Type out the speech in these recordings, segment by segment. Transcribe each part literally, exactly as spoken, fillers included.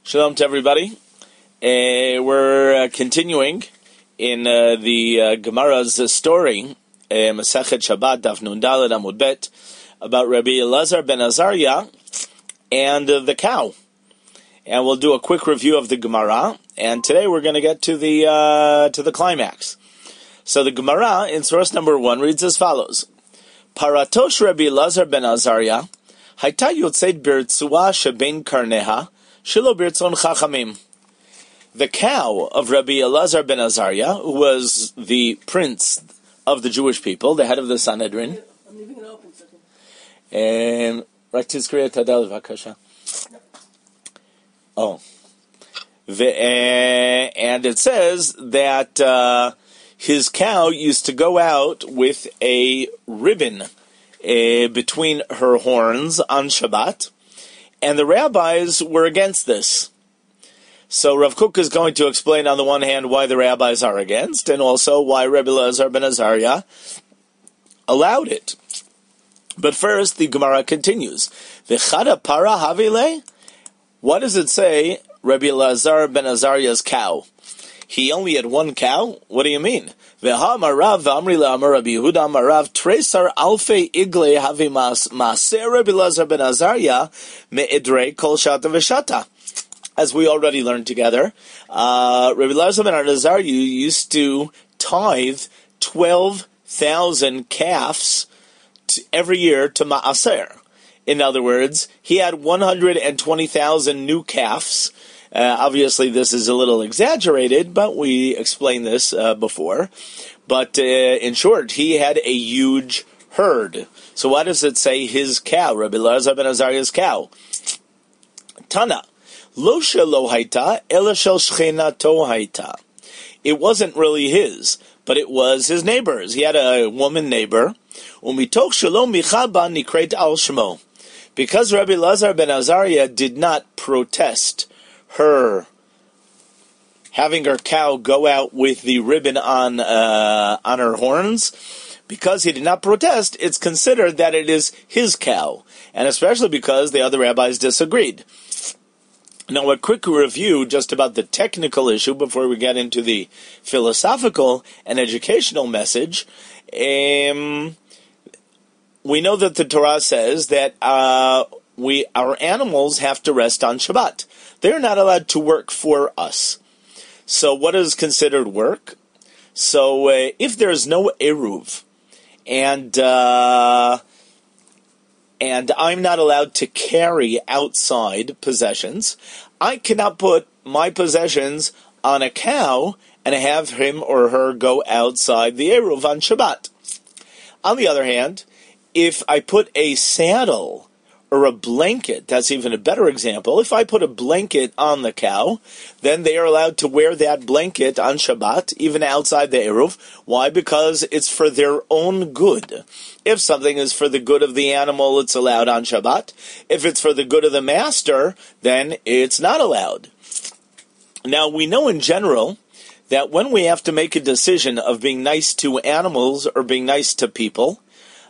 Shalom to everybody. Uh, we're uh, continuing in uh, the uh, Gemara's uh, story, uh, Masechet Shabbat, Daf Nun Daled Amud Bet, about Rabbi Elazar ben Azariah and uh, the cow. And we'll do a quick review of the Gemara. And today we're going to get to the uh, to the climax. So the Gemara in source number one reads as follows: Paratosh Rabbi Elazar ben Azariah, Hayta yotzeit birtzua shebein karneha. The cow of Rabbi Elazar ben Azariah, who was the prince of the Jewish people, the head of the Sanhedrin. I'm leaving it open. And oh, and it says that uh, his cow used to go out with a ribbon uh, between her horns on Shabbat. And the rabbis were against this. So Rav Kook is going to explain on the one hand why the rabbis are against, and also why Rabbi Elazar ben Azariah allowed it. But first, the Gemara continues. V'chada para havile? What does it say, Rabbi Elazar ben Azariah's cow? He only had one cow? What do you mean? V'ha marav v'amri le'amar Rabbi Yehuda marav tresar alfei igle havi maser Rabbi Elazar ben Azariah me'idrei kol shata v'shata. As we already learned together, uh, Rabbi Elazar ben Azariah used to tithe twelve thousand calves to, every year to Ma'aser. In other words, he had one hundred twenty thousand new calves. Uh, obviously, this is a little exaggerated, but we explained this uh, before. But uh, in short, he had a huge herd. So why does it say his cow, Rabbi Elazar ben Azariah's cow? Tana, lo shelo hayta, ela shel shchenato hayta. It wasn't really his, but it was his neighbor's. He had a woman neighbor. Umitoch shelo michaba nikret al shmo. Because Rabbi Elazar ben Azariah did not protest her having her cow go out with the ribbon on uh, on her horns, because he did not protest, it's considered that it is his cow, and especially because the other rabbis disagreed. Now, a quick review just about the technical issue before we get into the philosophical and educational message. Um, we know that the Torah says that uh, we our animals have to rest on Shabbat. They're not allowed to work for us. So what is considered work? So uh, if there's no eruv, and uh, and I'm not allowed to carry outside possessions, I cannot put my possessions on a cow and have him or her go outside the eruv on Shabbat. On the other hand, if I put a saddle or a blanket, that's even a better example. If I put a blanket on the cow, then they are allowed to wear that blanket on Shabbat, even outside the Eruv. Why? Because it's for their own good. If something is for the good of the animal, it's allowed on Shabbat. If it's for the good of the master, then it's not allowed. Now, we know in general that when we have to make a decision of being nice to animals or being nice to people,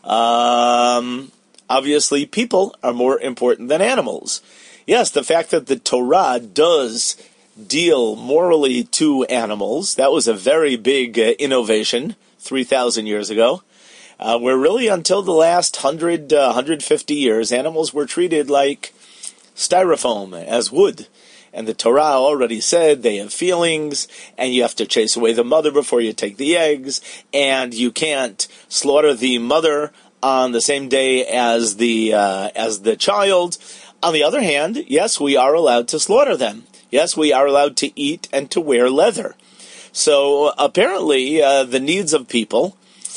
um... obviously, people are more important than animals. Yes, the fact that the Torah does deal morally to animals, that was a very big uh, innovation three thousand years ago, uh, where really until the last one hundred, uh, one hundred fifty years, animals were treated like styrofoam, as wood. And the Torah already said they have feelings, and you have to chase away the mother before you take the eggs, and you can't slaughter the mother on the same day as the uh, as the child. On the other hand, yes, we are allowed to slaughter them. Yes, we are allowed to eat and to wear leather. So apparently, uh, the needs of people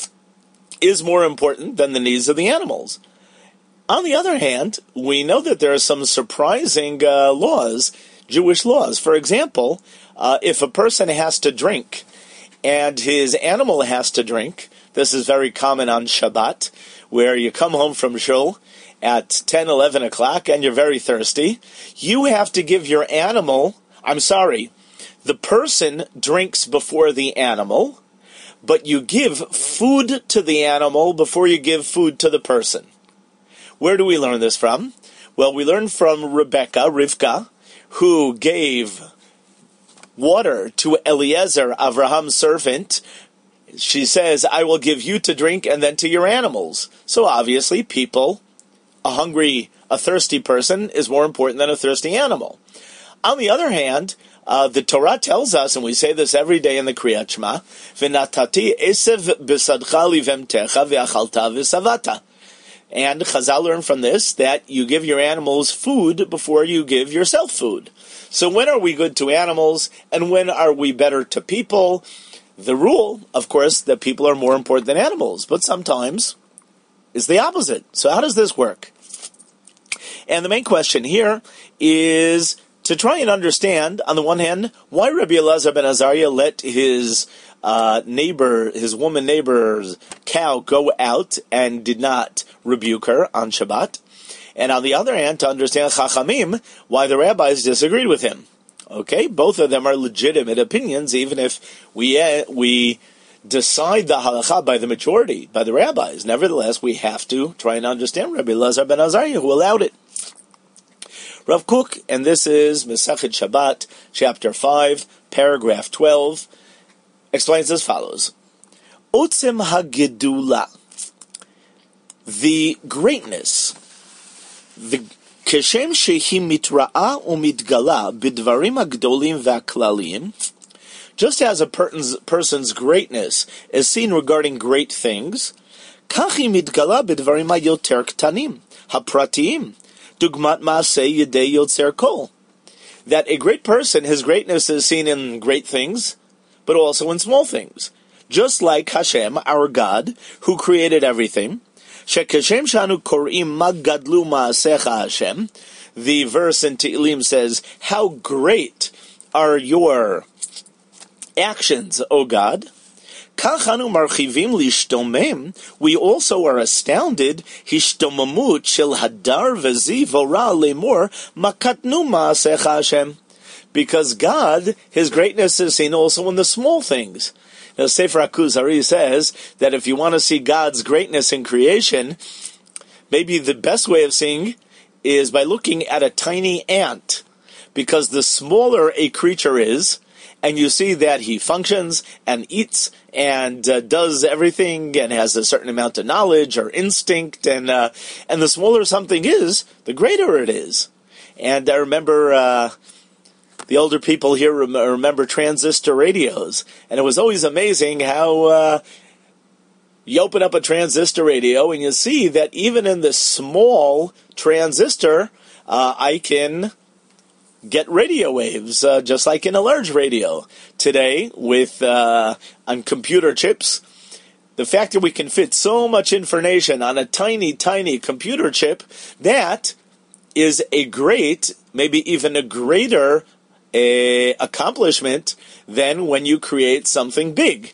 is more important than the needs of the animals. On the other hand, we know that there are some surprising uh, laws, Jewish laws. For example, uh, if a person has to drink and his animal has to drink, this is very common on Shabbat, where you come home from shul at ten, eleven o'clock and you're very thirsty. You have to give your animal, I'm sorry, the person drinks before the animal, but you give food to the animal before you give food to the person. Where do we learn this from? Well, we learn from Rebecca, Rivka, who gave water to Eliezer, Abraham's servant, she says, I will give you to drink and then to your animals. So obviously people, a hungry, a thirsty person is more important than a thirsty animal. On the other hand, uh, the Torah tells us, and we say this every day in the Kriyat Shema, V'natati esev b'sadcha livemtecha ve'achalta v'savata. And Chazal learned from this that you give your animals food before you give yourself food. So when are we good to animals, and when are we better to people? The rule, of course, that people are more important than animals, but sometimes is the opposite. So how does this work? And the main question here is to try and understand, on the one hand, why Rabbi Elazar ben Azariah let his uh, neighbor, his woman neighbor's cow go out and did not rebuke her on Shabbat. And on the other hand, to understand Chachamim, why the rabbis disagreed with him. Okay, both of them are legitimate opinions, even if we uh, we decide the halakha by the majority, by the rabbis. Nevertheless, we have to try and understand Rabbi Elazar ben Azariah, who allowed it. Rav Kook, and this is Masechet Shabbat, chapter five, paragraph twelve, explains as follows. Otzem hagedula, the greatness, the Keshem shehi mitra'a umitgala bidvarim hagdolim v'aklalim, just as a person's, person's greatness is seen regarding great things, kachi mitgala bidvarim hayoter ktanim, hapratiyim, dugmat maaseh yedei yotzer kol. That a great person, his greatness is seen in great things, but also in small things. Just like Hashem, our God, who created everything. Shekeshem shanu korim magadlu maasecha Hashem. The verse in Tehillim says, how great are your actions, O God. Kachanu marchivim lishtomem. We also are astounded. Hishtomamut shel hadar v'zi vora lemor makatnu maasecha Hashem. Because God, His greatness is seen also in the small things. Now, Sefer HaKuzari says that if you want to see God's greatness in creation, maybe the best way of seeing is by looking at a tiny ant. Because the smaller a creature is, and you see that he functions and eats and uh, does everything and has a certain amount of knowledge or instinct, and uh, and the smaller something is, the greater it is. And I remember uh, the older people here rem- remember transistor radios, and it was always amazing how uh, you open up a transistor radio and you see that even in this small transistor, uh, I can get radio waves, uh, just like in a large radio. Today, with uh, on computer chips, the fact that we can fit so much information on a tiny, tiny computer chip, that is a great, maybe even a greater uh, accomplishment than when you create something big.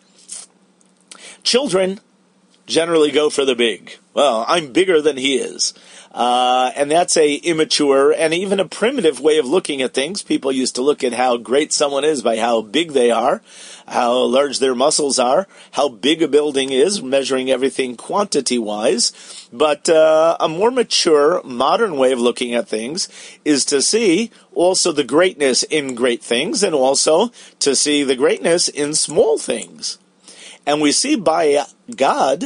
Children generally go for the big. Well, I'm bigger than he is. Uh, and that's a immature and even a primitive way of looking at things. People used to look at how great someone is by how big they are, how large their muscles are, how big a building is, measuring everything quantity-wise. But uh, a more mature, modern way of looking at things is to see also the greatness in great things and also to see the greatness in small things. And we see by God,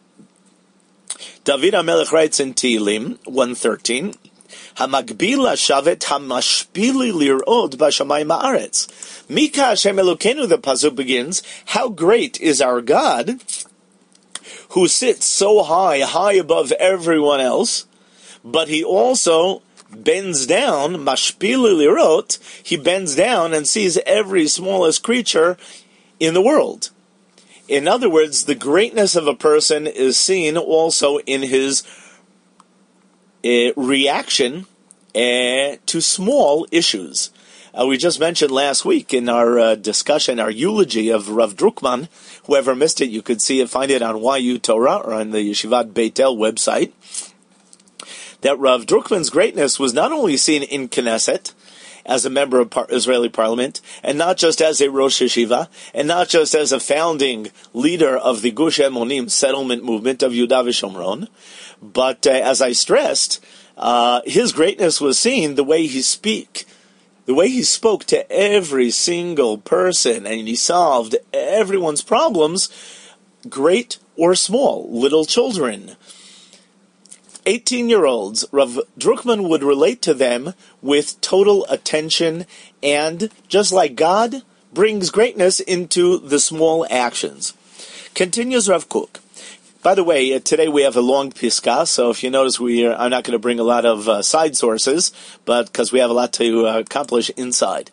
David HaMelech writes in Tehillim one thirteen, Hamagbila shavet hamashpili lirod b'shamayim haaretz. Mika Hashem Elokeinu, the pasuk begins, how great is our God, who sits so high, high above everyone else, but he also bends down, mashpili lirot, he bends down and sees every smallest creature in the world. In other words, the greatness of a person is seen also in his uh, reaction uh, to small issues. Uh, we just mentioned last week in our uh, discussion, our eulogy of Rav Druckman. Whoever missed it, you could see it, find it on Y U Torah or on the Yeshivat Beit El website. That Rav Druckman's greatness was not only seen in Knesset, as a member of par- Israeli parliament, and not just as a Rosh Yeshiva, and not just as a founding leader of the Gush Emonim settlement movement of Yehuda v'Shomron, but uh, as I stressed, uh, his greatness was seen the way he speak, the way he spoke to every single person, and he solved everyone's problems, great or small, little children, eighteen-year-olds, Rav Druckman would relate to them with total attention, and just like God brings greatness into the small actions. Continues Rav Kook. By the way, today we have a long piska, so if you notice, we are, I'm not going to bring a lot of uh, side sources, but because we have a lot to uh, accomplish inside.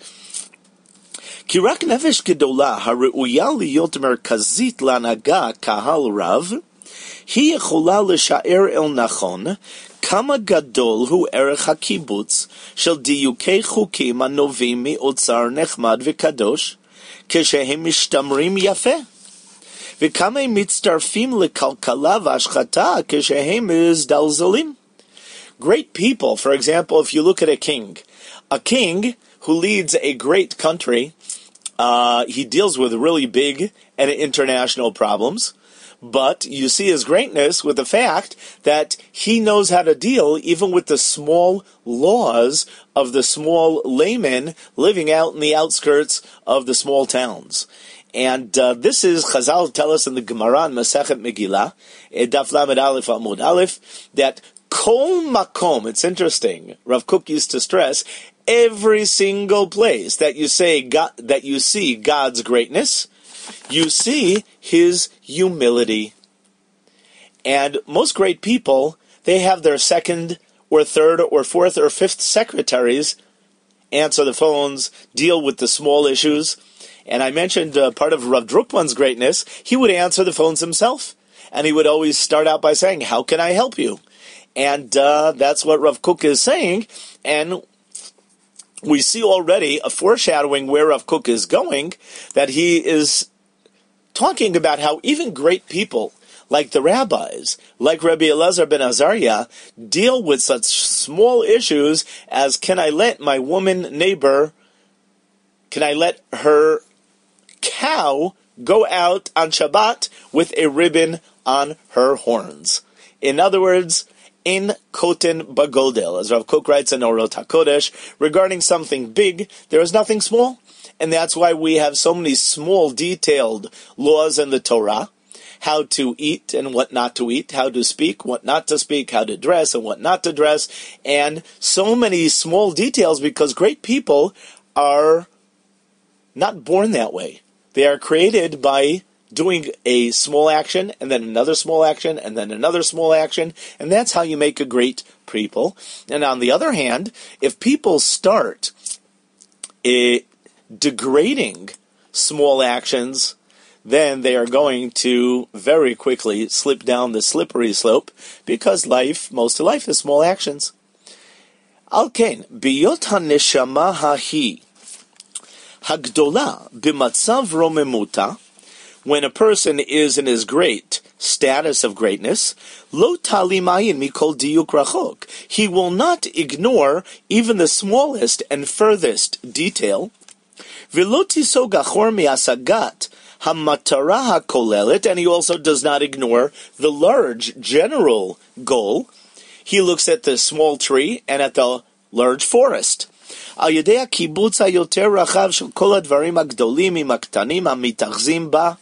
כי רק נפש גדולה הראויה להיות מרכזית להנהגה קהל רב, היא יכולה לשער אל נכון כמה גדול הוא ערך הקיבוץ של דיוקי חוקים הנובעים מאוצר נחמד וקדוש, כשהם משתמרים יפה. וכמה הם מצטרפים לכלכלה והשחתה כשהם מזדלזלים. Great people, for example, if you look at a king, a king who leads a great country, uh, he deals with really big and international problems, but you see his greatness with the fact that he knows how to deal even with the small laws of the small laymen living out in the outskirts of the small towns. And uh, this is, Chazal tell us in the Gemara in Masechet Megillah, Daf Lamed Aleph Amud Aleph, that Kol Makom, it's interesting, Rav Kook used to stress, every single place that you say God, that you see God's greatness, you see His humility. And most great people, they have their second or third or fourth or fifth secretaries answer the phones, deal with the small issues. And I mentioned uh, part of Rav Druckman's greatness, he would answer the phones himself. And he would always start out by saying, how can I help you? And uh, that's what Rav Kook is saying. And we see already a foreshadowing where Rav Kook is going, that he is talking about how even great people, like the rabbis, like Rabbi Elazar ben Azariah, deal with such small issues as, can I let my woman neighbor, can I let her cow go out on Shabbat with a ribbon on her horns? In other words, in koten bagodel, as Rav Kook writes in Orot HaKodesh, regarding something big, there is nothing small. And that's why we have so many small, detailed laws in the Torah, how to eat and what not to eat, how to speak, what not to speak, how to dress and what not to dress, and so many small details, because great people are not born that way. They are created by doing a small action, and then another small action, and then another small action, and that's how you make a great people. And on the other hand, if people start uh, degrading small actions, then they are going to very quickly slip down the slippery slope, because life, most of life is small actions. Al ken, biyot haneshama hahi hagdola b'matzav romemuta, when a person is in his great status of greatness, lo tali mayin mikol diyuk rachok, he will not ignore even the smallest and furthest detail. V'lo tisog achor mi'asagat hamatara hakolelet, and he also does not ignore the large general goal. He looks at the small tree and at the large forest. Al yedei hakibutz hayoter rachav shel kol hadvarim hagdolim im haktanim hamitachzim ba,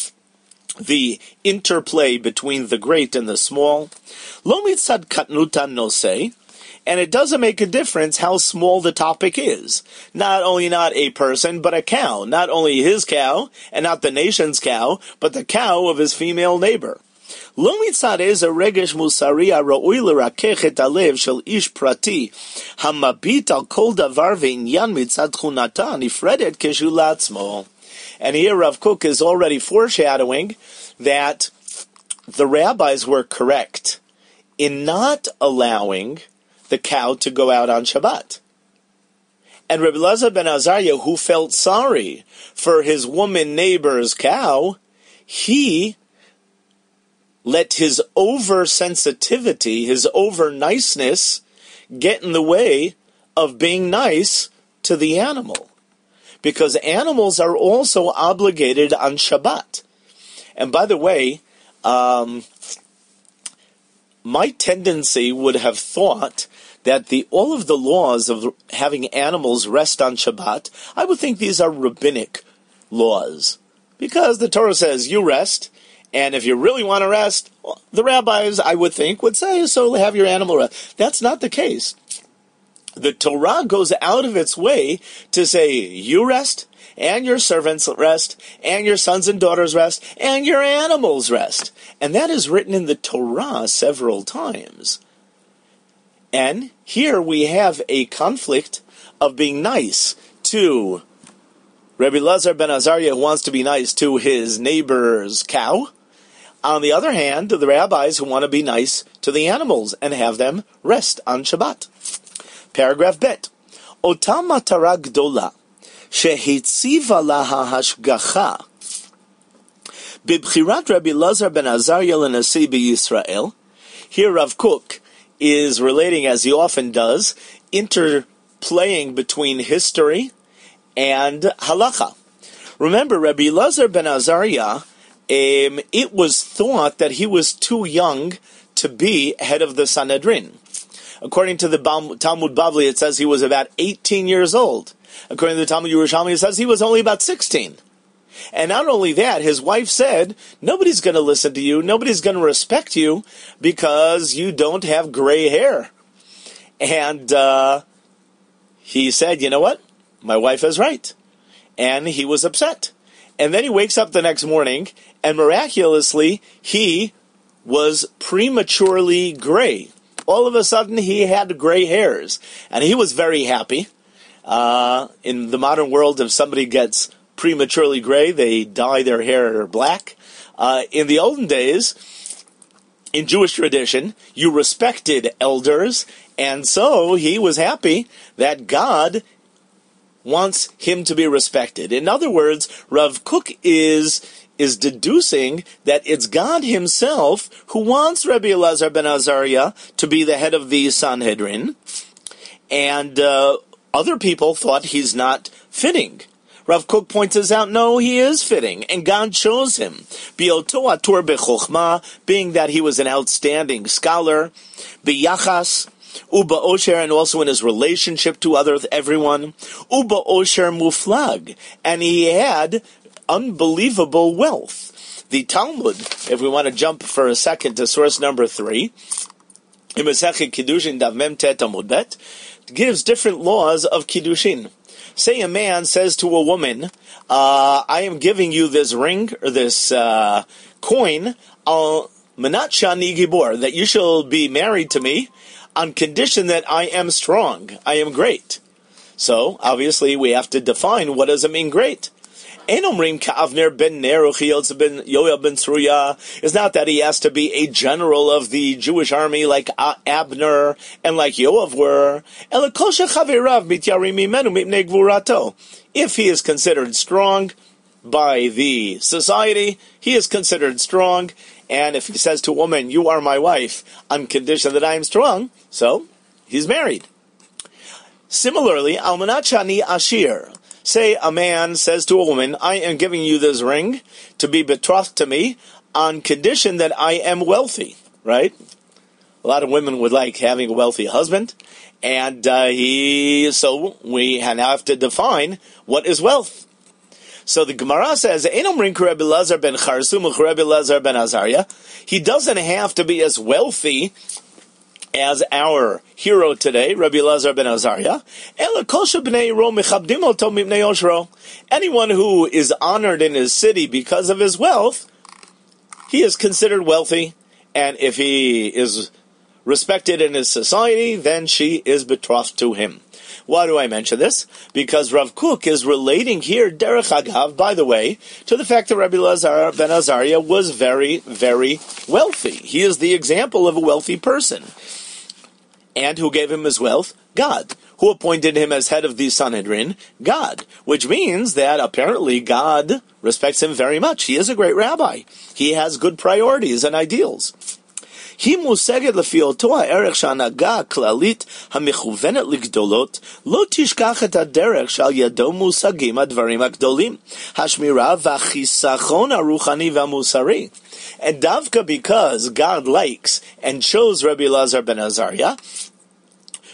the interplay between the great and the small. Lo mitzad katnutan noseh, and it doesn't make a difference how small the topic is. Not only not a person, but a cow. Not only his cow, and not the nation's cow, but the cow of his female neighbor. Lo mitzad eze regesh musari ha'ra'ui l'rakech et halev shel ish prati hamabit al kol davar ve'inyan mitzad tchunata nifredet keshu la'atzmo. And here Rav Kook is already foreshadowing that the rabbis were correct in not allowing the cow to go out on Shabbat. And Rabbi Elazar ben Azariah, who felt sorry for his woman neighbor's cow, he let his oversensitivity, his over-niceness, get in the way of being nice to the animal. Because animals are also obligated on Shabbat. And by the way, um, my tendency would have thought that the all of the laws of having animals rest on Shabbat, I would think these are rabbinic laws. Because the Torah says, you rest, and if you really want to rest, well, the rabbis, I would think, would say, so have your animal rest. That's not the case. The Torah goes out of its way to say, you rest, and your servants rest, and your sons and daughters rest, and your animals rest. And that is written in the Torah several times. And here we have a conflict of being nice to Rabbi Elazar ben Azariah, who wants to be nice to his neighbor's cow. On the other hand, the rabbis who want to be nice to the animals and have them rest on Shabbat. Paragraph Bet. Otam matara gdola shehitziva laha hashgacha bibchirat Rabbi Elazar ben Azariah l'nasi b'Yisrael. Here Rav Kook is relating, as he often does, interplaying between history and halacha. Remember, Rabbi Elazar ben Azariah, um, it was thought that he was too young to be head of the Sanhedrin. According to the Talmud Bavli, it says he was about eighteen years old. According to the Talmud Yerushalmi, it says he was only about sixteen. And not only that, his wife said, nobody's going to listen to you, nobody's going to respect you, because you don't have gray hair. And uh, he said, you know what? My wife is right. And he was upset. And then he wakes up the next morning, and miraculously, he was prematurely gray. All of a sudden, he had gray hairs. And he was very happy. Uh, in the modern world, if somebody gets prematurely gray, they dye their hair black. Uh, in the olden days, in Jewish tradition, you respected elders. And so he was happy that God wants him to be respected. In other words, Rav Kook is is deducing that it's God himself who wants Rabbi Elazar ben Azariah to be the head of the Sanhedrin, and uh, other people thought he's not fitting. Rav Kook points out, no, he is fitting, and God chose him. Bioto atur bechokhma, being that he was an outstanding scholar, biyachas, Uba Osher, and also in his relationship to other everyone. Uba Osher Muflag, and he had unbelievable wealth. The Talmud, if we want to jump for a second to source number three, in Masechet Kiddushin Daf Mem Tet Amud Bet, gives different laws of Kiddushin. Say a man says to a woman, uh, I am giving you this ring, or this uh, coin, uh, Menat Shani Gibor, that you shall be married to me, on condition that I am strong, I am great. So, obviously, we have to define what does it mean great. Enomrim Ka'avner ben Ner Uchiyotz ben Yoel ben Tzruya is not that he has to be a general of the Jewish army like Abner and like Yoav were. If he is considered strong by the society, he is considered strong. And if he says to a woman, you are my wife, on condition that I am strong, so he's married. Similarly, Almanat Shani Ashir. Say a man says to a woman, I am giving you this ring to be betrothed to me on condition that I am wealthy, right? A lot of women would like having a wealthy husband. And uh, he, so we now have to define what is wealth. So the Gemara says, Einam ring Rabbi Elazar ben Charsum Rabbi Elazar ben Azariah. He doesn't have to be as wealthy as our hero today, Rabbi Elazar ben Azariah. Anyone who is honored in his city because of his wealth, he is considered wealthy. And if he is respected in his society, then she is betrothed to him. Why do I mention this? Because Rav Kook is relating here, derech agav, by the way, to the fact that Rabbi Elazar ben Azariah was very, very wealthy. He is the example of a wealthy person. And who gave him his wealth? God. Who appointed him as head of the Sanhedrin? God. Which means that apparently God respects him very much. He is a great rabbi. He has good priorities and ideals. היא מושגת לפי אותו הערך שההנהגה הכללית המכוונת לגדולות לא תשכח את הדרך שעל ידו מושגים הדברים הגדולים, השמירה והחיסכון הרוחני והמוסרי. And dafka because God likes and chose Rabbi Elazar ben Azariah,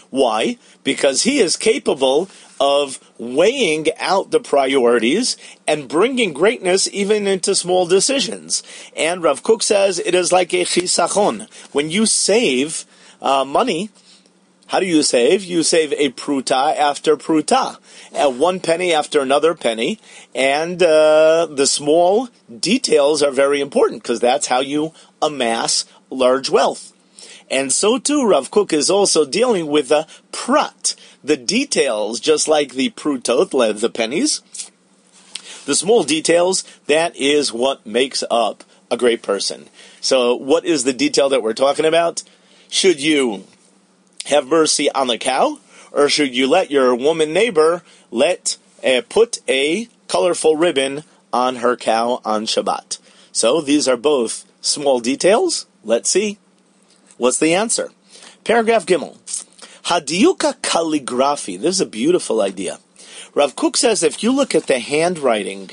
Why? Because he is capable of weighing out the priorities and bringing greatness even into small decisions. And Rav Kook says it is like a chisachon. When you save uh, money, how do you save? You save a pruta after pruta, uh, one penny after another penny, and uh, the small details are very important because that's how you amass large wealth. And so too, Rav Kook is also dealing with the prat, the details, just like the prutot, the pennies. The small details, that is what makes up a great person. So what is the detail that we're talking about? Should you have mercy on the cow, or should you let your woman neighbor let uh, put a colorful ribbon on her cow on Shabbat? So these are both small details. Let's see. What's the answer? Paragraph Gimel. Hadiyuka calligraphy. This is a beautiful idea. Rav Kook says if you look at the handwriting,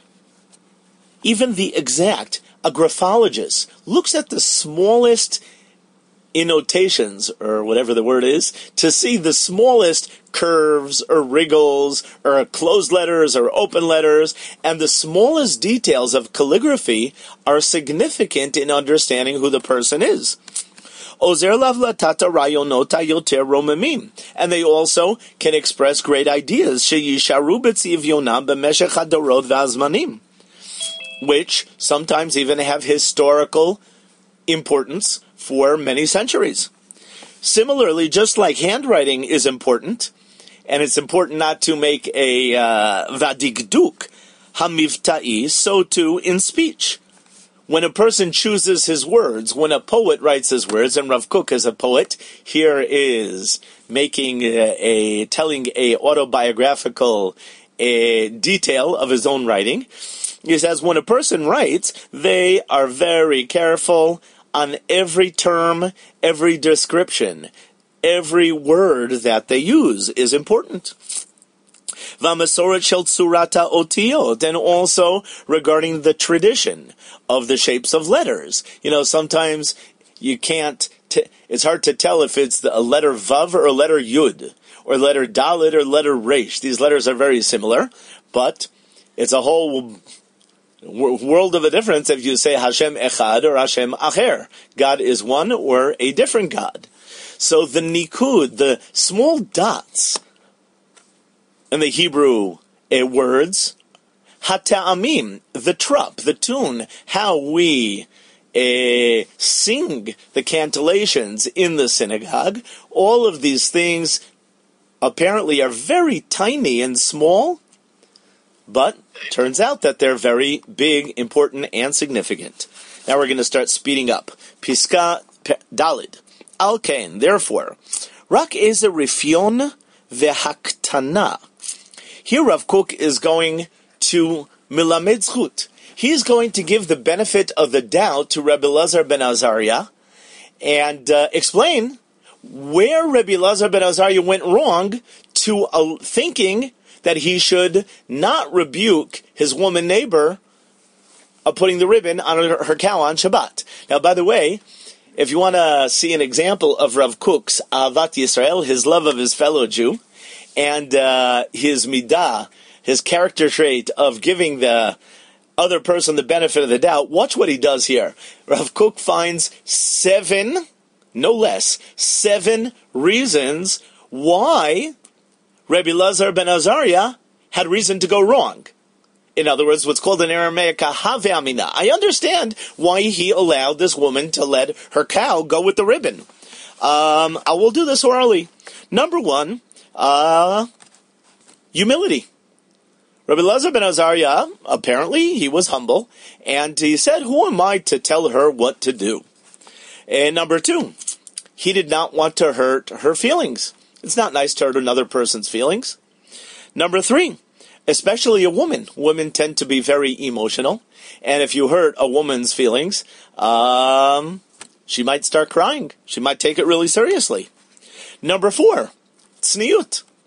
even the exact, a graphologist looks at the smallest annotations, or whatever the word is, to see the smallest curves or wriggles or closed letters or open letters, and the smallest details of calligraphy are significant in understanding who the person is. Ozer lavlatata rayonota yoter romemim, and they also can express great ideas, sheyisharu b'tzivyonam b'meshech hadorot v'azmanim, which sometimes even have historical importance for many centuries. Similarly, just like handwriting is important, and it's important not to make a uh, vadikduk hamivta'i, so too in speech. When a person chooses his words, when a poet writes his words, and Rav Kook is a poet, here is making a, a telling a autobiographical a detail of his own writing. He says when a person writes, they are very careful on every term, every description, every word that they use is important. V'amasoret shel tsurata otiyot, and also regarding the tradition of the shapes of letters. You know, sometimes you can't, t- it's hard to tell if it's a letter Vav or a letter Yud, or letter Dalet or letter Resh. These letters are very similar, but it's a whole world of a difference if you say Hashem Echad or Hashem Acher. God is one or a different God. So the nikud, the small dots in the Hebrew uh, words, hata'amim, the trup, the tune, how we uh, sing the cantillations in the synagogue, all of these things apparently are very tiny and small, but turns out that they're very big, important, and significant. Now we're going to start speeding up. Piska Dalid. Alkain, therefore, Rak eze rifion vehaktana. Here Rav Kook is going to milamed zchut. He's going to give the benefit of the doubt to Rabbi Elazar ben Azariah and uh, explain where Rabbi Elazar ben Azariah went wrong to uh, thinking that he should not rebuke his woman neighbor of putting the ribbon on her, her cow on Shabbat. Now, by the way, if you want to see an example of Rav Kook's Ahavat Yisrael, his love of his fellow Jew, and uh, his midah, his character trait of giving the other person the benefit of the doubt, watch what he does here. Rav Kook finds seven, no less, seven reasons why Rabbi Elazar ben Azariah had reason to go wrong. In other words, what's called in Aramaic a have amina. I understand why he allowed this woman to let her cow go with the ribbon. Um, I will do this orally. Number one, uh, humility. Rabbi Elazar ben Azariah, apparently he was humble, and he said, who am I to tell her what to do? And number two, he did not want to hurt her feelings. It's not nice to hurt another person's feelings. Number three, especially a woman. Women tend to be very emotional, and if you hurt a woman's feelings, um, she might start crying. She might take it really seriously. Number four, tzniut.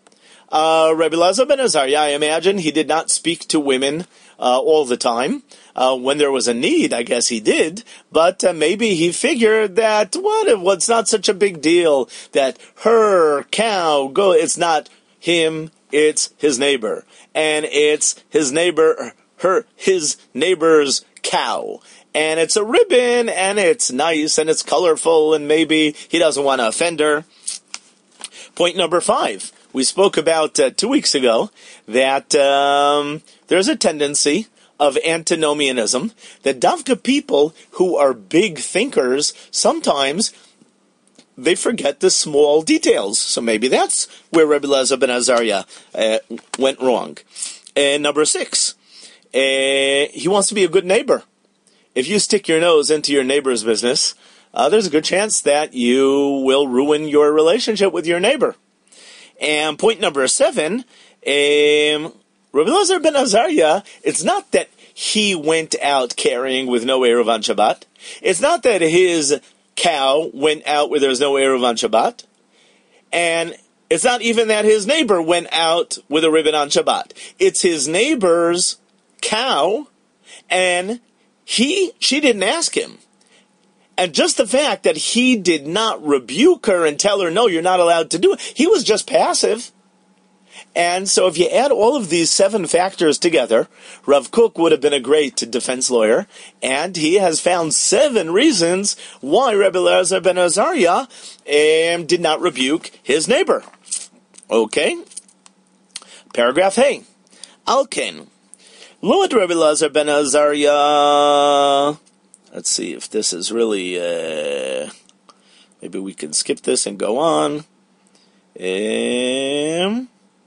Uh, Rabbi Elazar ben Azariah, I imagine he did not speak to women uh, all the time. Uh, when there was a need, I guess he did, but uh, maybe he figured that what it was not such a big deal that her cow go. It's not him, it's his neighbor, and it's his neighbor, her, his neighbor's cow, and it's a ribbon, and it's nice, and it's colorful, and maybe he doesn't want to offend her. Point number five. We spoke about uh, two weeks ago that um, there's a tendency of antinomianism, that Davka people who are big thinkers, sometimes they forget the small details. So maybe that's where Rabbi Elazar ben Azariah uh, went wrong. And number six, uh, he wants to be a good neighbor. If you stick your nose into your neighbor's business, uh, there's a good chance that you will ruin your relationship with your neighbor. And point number seven, um, Rabbi Elazar ben Azariah, it's not that he went out carrying with no Eruv on Shabbat. It's not that his cow went out where there's no Eruv on Shabbat. And it's not even that his neighbor went out with a ribbon on Shabbat. It's his neighbor's cow, and he, she didn't ask him. And just the fact that he did not rebuke her and tell her, no, you're not allowed to do it, he was just passive. And so if you add all of these seven factors together, Rav Kook would have been a great defense lawyer, and he has found seven reasons why Rabbi Elazar ben Azariah um, did not rebuke his neighbor. Okay? Paragraph Hey. Alken. Lord Rabbi Elazar ben Azariah. Let's see if this is really... Uh, maybe we can skip this and go on. Um...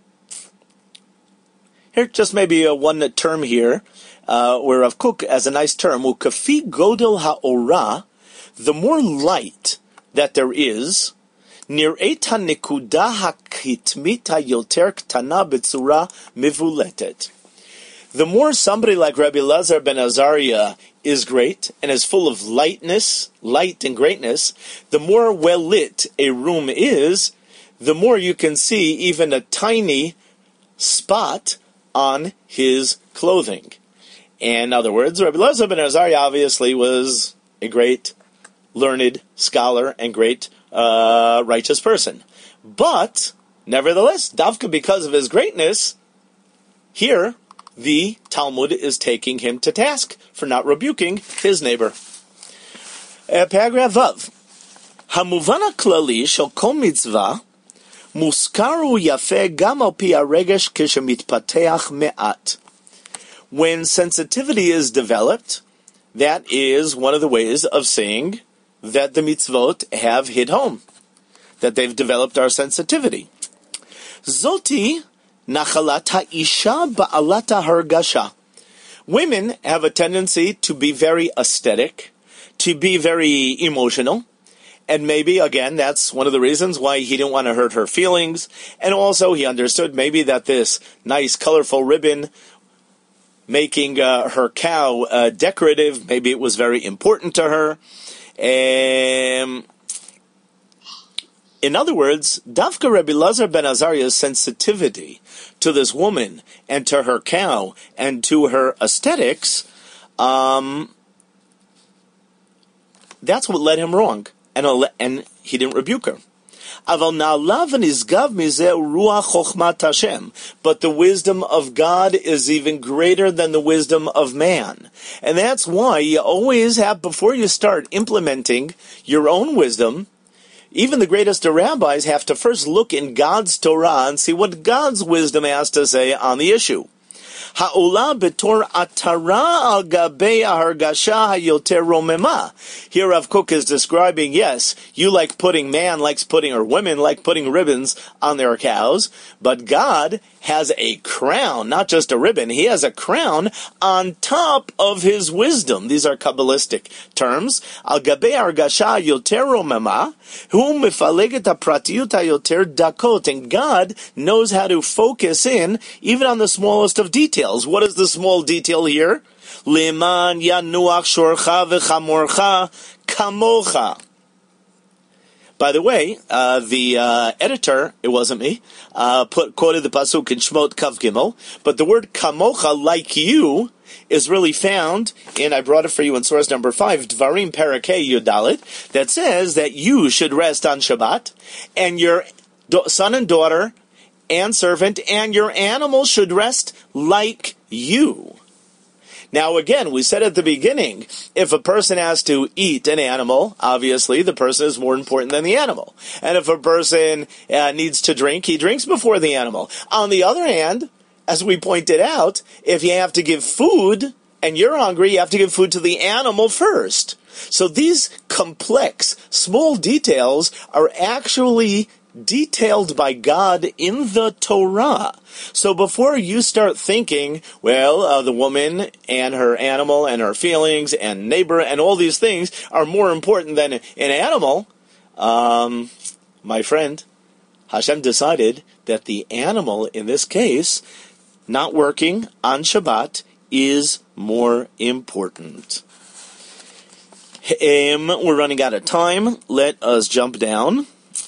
Here, just maybe a one term here, uh, where Rav Kook has a nice term. Ukafi godel ha'ora, the more light that there is, nir'et ha'nekuda ha'kitmit ha'yoter ktana b'tzura mivuletet. The more somebody like Rabbi Elazar ben Azariah is great and is full of lightness, light and greatness, the more well lit a room is, the more you can see even a tiny spot on his clothing. In other words, Rabbi Elazar ben Azariah obviously was a great, learned scholar and great uh, righteous person. But, nevertheless, Davka, because of his greatness, here, the Talmud is taking him to task for not rebuking his neighbor. Uh, paragraph Vav. Hamuvan ha'klali shel kol mitzvah Muskaru yafe gam al pi haregesh kishemitpateach me'at. When sensitivity is developed, that is one of the ways of saying that the mitzvot have hit home, that they've developed our sensitivity. Zoti nachalat ha'isha ba'alat ha'hargasha. Women have a tendency to be very aesthetic, to be very emotional. And maybe, again, that's one of the reasons why he didn't want to hurt her feelings. And also, he understood maybe that this nice, colorful ribbon making uh, her cow uh, decorative, maybe it was very important to her. Um, in other words, Davka Rabbi Elazar ben Azariah's sensitivity to this woman and to her cow and to her aesthetics, um, that's what led him wrong. And, and he didn't rebuke her. But the wisdom of God is even greater than the wisdom of man. And that's why you always have, before you start implementing your own wisdom, even the greatest of rabbis have to first look in God's Torah and see what God's wisdom has to say on the issue. Ha'olah betor atara al gabei hargasha hayoter romema. Here Rav Kook is describing, yes, you like putting, man likes putting, or women like putting ribbons on their cows, but God has a crown, not just a ribbon, he has a crown on top of his wisdom. These are Kabbalistic terms. Al gabei hargasha hayoter romema, hu mefaleget ha'pratiyut hayoter dakot, and God knows how to focus in, even on the smallest of details. What is the small detail here? Leman yanuach shorcha v'chamorcha kamocha. By the way, uh, the uh, editor, it wasn't me, uh, put quoted the pasuk in Shmot Kav Gimel, but the word kamocha, like you, is really found in, I brought it for you in source number five, Dvarim Parakeh Yudalit, that says that you should rest on Shabbat, and your do- son and daughter and servant and your animal should rest like you. Now again, we said at the beginning, if a person has to eat an animal, obviously the person is more important than the animal. And if a person uh, needs to drink, he drinks before the animal. On the other hand, as we pointed out, if you have to give food and you're hungry, you have to give food to the animal first. So these complex, small details are actually detailed by God in the Torah. So before you start thinking, well, uh, the woman and her animal and her feelings and neighbor and all these things are more important than an animal, um, my friend, Hashem decided that the animal in this case, not working on Shabbat, is more important. Um, we're running out of time. Let us jump down.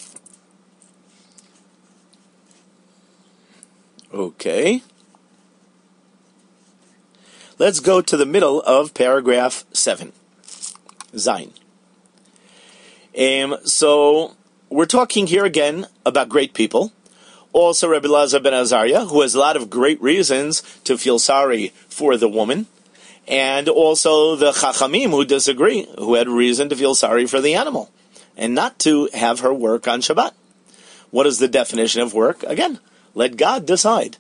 Okay. Let's go to the middle of paragraph seven. Zayin. Um, so, we're talking here again about great people. Also, Rabbi Elazar ben Azariah, who has a lot of great reasons to feel sorry for the woman. And also the Chachamim, who disagree, who had reason to feel sorry for the animal. And not to have her work on Shabbat. What is the definition of work? Again, let God decide.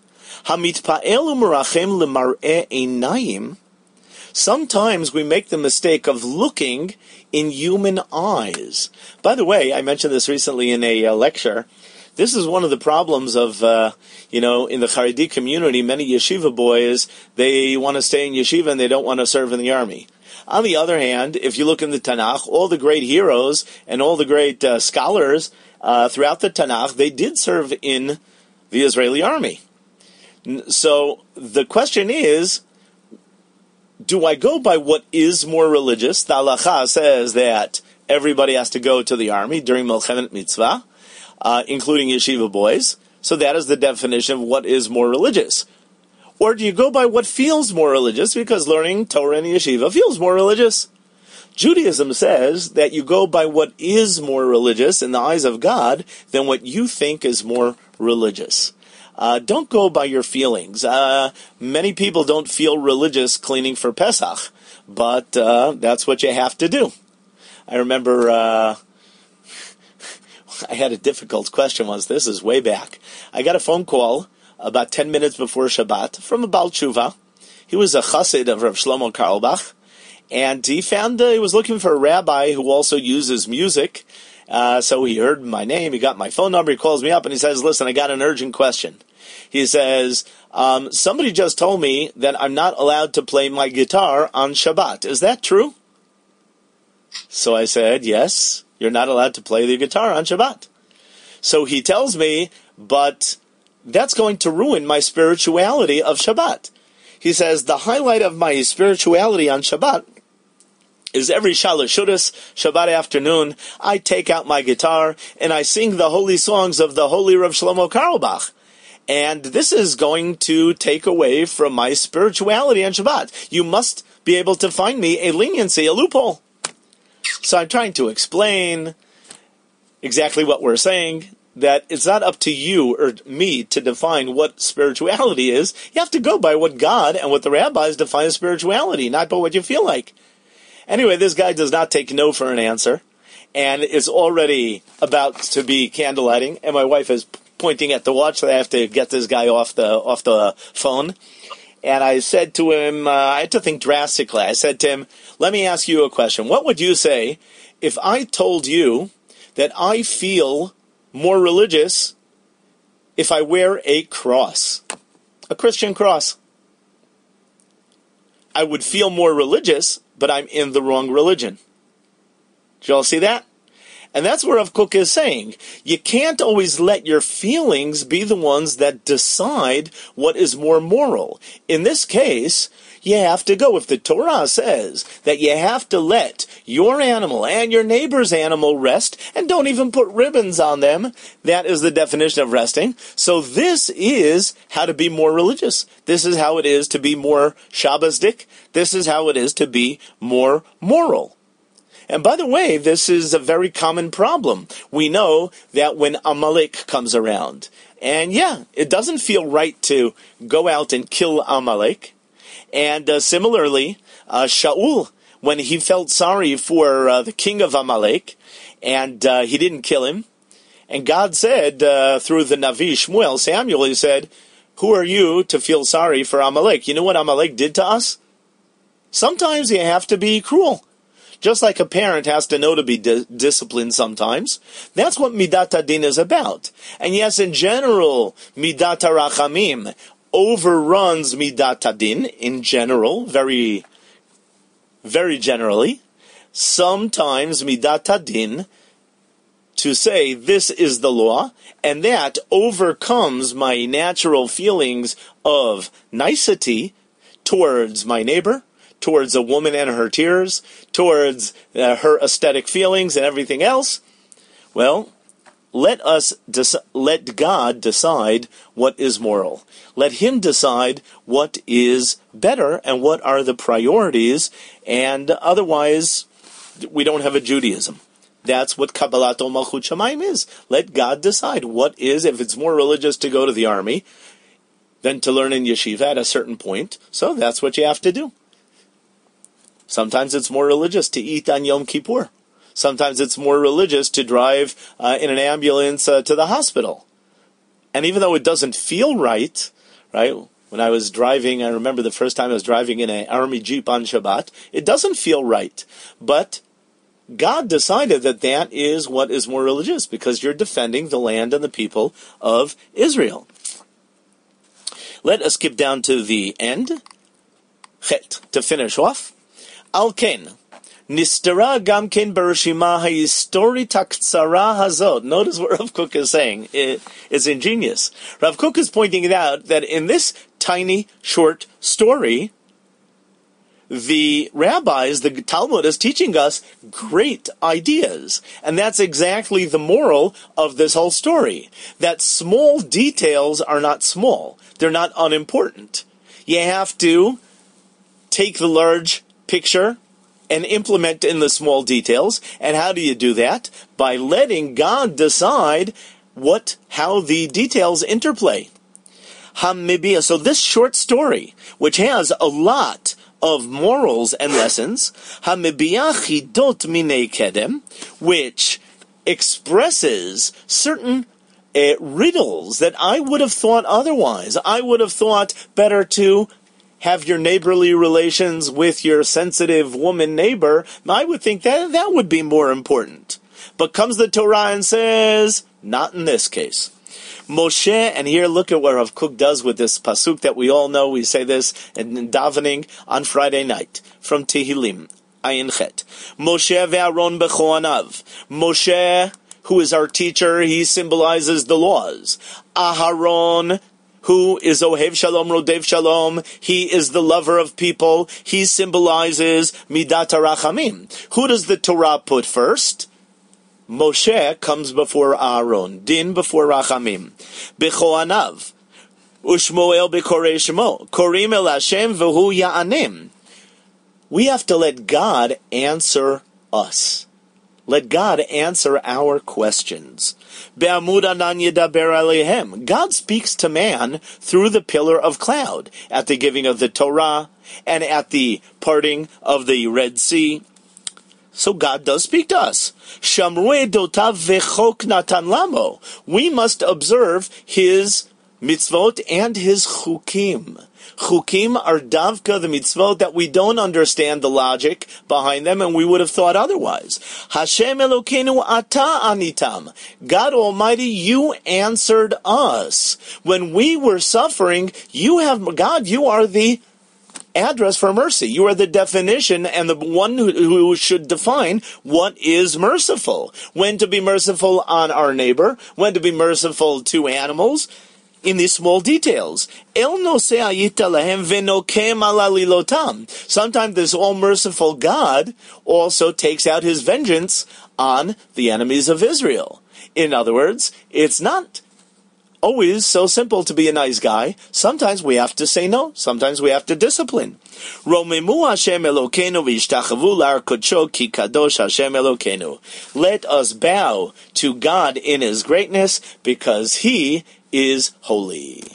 Sometimes we make the mistake of looking in human eyes. By the way, I mentioned this recently in a uh, lecture. This is one of the problems of, uh, you know, in the Haredi community, many yeshiva boys, they want to stay in yeshiva and they don't want to serve in the army. On the other hand, if you look in the Tanakh, all the great heroes and all the great uh, scholars uh, throughout the Tanakh, they did serve in the Israeli army. So the question is, do I go by what is more religious? The halacha says that everybody has to go to the army during Melchemet Mitzvah, uh, including yeshiva boys. So that is the definition of what is more religious. Or do you go by what feels more religious, because learning Torah in yeshiva feels more religious? Judaism says that you go by what is more religious in the eyes of God than what you think is more religious. Uh, don't go by your feelings. Uh, many people don't feel religious cleaning for Pesach, but uh, that's what you have to do. I remember uh, I had a difficult question once. This is way back. I got a phone call about ten minutes before Shabbat from a Baal Tshuva. He was a chassid of Rav Shlomo Carlebach, and he found uh, he was looking for a rabbi who also uses music. Uh, so he heard my name, he got my phone number, he calls me up and he says, listen, I got an urgent question. He says, um, somebody just told me that I'm not allowed to play my guitar on Shabbat. Is that true? So I said, yes, you're not allowed to play the guitar on Shabbat. So he tells me, but that's going to ruin my spirituality of Shabbat. He says, the highlight of my spirituality on Shabbat is every Shalosh Shudas, Shabbat afternoon, I take out my guitar and I sing the holy songs of the holy Rav Shlomo Carlebach. And this is going to take away from my spirituality on Shabbat. You must be able to find me a leniency, a loophole. So I'm trying to explain exactly what we're saying, that it's not up to you or me to define what spirituality is. You have to go by what God and what the rabbis define as spirituality, not by what you feel like. Anyway, this guy does not take no for an answer, and it's already about to be candlelighting, and my wife is pointing at the watch, so I have to get this guy off the off the phone. And I said to him, uh, I had to think drastically. I said to him, let me ask you a question. What would you say if I told you that I feel more religious if I wear a cross, a Christian cross? I would feel more religious, but I'm in the wrong religion. Did you all see that? And that's where Rav Kook is saying, you can't always let your feelings be the ones that decide what is more moral. In this case, you have to go. If the Torah says that you have to let your animal and your neighbor's animal rest, and don't even put ribbons on them, that is the definition of resting. So this is how to be more religious. This is how it is to be more Shabbosdik. This is how it is to be more moral. And by the way, this is a very common problem. We know that when Amalek comes around, and yeah, it doesn't feel right to go out and kill Amalek. And uh, similarly, uh, Shaul, when he felt sorry for uh, the king of Amalek, and uh, he didn't kill him, and God said, uh, through the Navi Shmuel, Samuel, he said, who are you to feel sorry for Amalek? You know what Amalek did to us? Sometimes you have to be cruel. Just like a parent has to know to be di- disciplined sometimes. That's what Midat HaDin is about. And yes, in general, Midat HaRachamim overruns Midat HaDin in general, very, very generally. Sometimes Midat HaDin, to say this is the law, and that overcomes my natural feelings of nicety towards my neighbor, towards a woman and her tears, towards uh, her aesthetic feelings and everything else. Well, let us des- let God decide what is moral. Let Him decide what is better and what are the priorities, and otherwise we don't have a Judaism. That's what Kabbalat Ol Malchut Shamayim is. Let God decide what is, if it's more religious to go to the army than to learn in yeshiva at a certain point, so that's what you have to do. Sometimes it's more religious to eat on Yom Kippur. Sometimes it's more religious to drive uh, in an ambulance uh, to the hospital. And even though it doesn't feel right, right, when I was driving, I remember the first time I was driving in an army jeep on Shabbat, it doesn't feel right. But God decided that that is what is more religious, because you're defending the land and the people of Israel. Let us skip down to the end. Chet, to finish off. Al ken, nistera gam ken bereshima hahistorit haktsara hazot. Notice what Rav Kook is saying. It, it's ingenious. Rav Kook is pointing out that in this tiny, short story, the rabbis, the Talmud, is teaching us great ideas. And that's exactly the moral of this whole story. That small details are not small. They're not unimportant. You have to take the large picture and implement in the small details. And how do you do that? By letting God decide what, how the details interplay. Hamibia. So this short story, which has a lot of morals and lessons, Hamibia chidot minei kedem, which expresses certain uh, riddles that I would have thought otherwise. I would have thought better to have your neighborly relations with your sensitive woman neighbor. I would think that that would be more important. But comes the Torah and says, not in this case. Moshe, and here look at what Rav Kook does with this pasuk that we all know. We say this in davening on Friday night from Tehillim, Ayin Chet. Moshe ve'Aaron bechoanav. Moshe, who is our teacher, he symbolizes the laws. Aharon, who is Ohev Shalom, Rodev Shalom, he is the lover of people. He symbolizes Midat HaRachamim. Who does the Torah put first? Moshe comes before Aaron. Din before Rachamim. Bechoanav. Ushmoel bekorei shemo. Korim el Hashem v'hu ya'anim. We have to let God answer us. Let God answer our questions. Be'amud anan yedaber alehem. God speaks to man through the pillar of cloud at the giving of the Torah and at the parting of the Red Sea. So God does speak to us. Shamru edotav v'chok natan lamo. We must observe His mitzvot and His chukim. Chukim are davka, the mitzvot that we don't understand the logic behind them, and we would have thought otherwise. Hashem Elokeinu ata anitam. God Almighty, you answered us. When we were suffering, you have, God, you are the address for mercy. You are the definition and the one who, who should define what is merciful. When to be merciful on our neighbor, when to be merciful to animals. in these small details. El noseh ayita lahem v'nokem al alilotam. Sometimes this all-merciful God also takes out his vengeance on the enemies of Israel. In other words, it's not always so simple to be a nice guy. Sometimes we have to say no. Sometimes we have to discipline. Romemu Hashem Elokeinu v'ishtachavu l'ar kodsho ki kadosh Hashem Elokeinu. Let us bow to God in His greatness because He is holy.